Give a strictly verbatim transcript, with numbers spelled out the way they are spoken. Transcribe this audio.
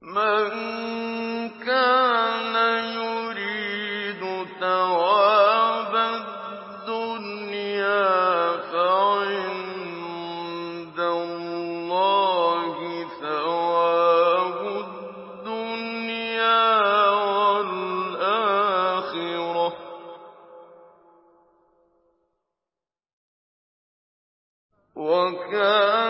مَن كَانَ يُرِيدُ ثَوَابَ الدُّنْيَا فَعِندَ اللَّهِ ثَوَابُ الدُّنْيَا وَالْآخِرَةِ ۚ وَكَانَ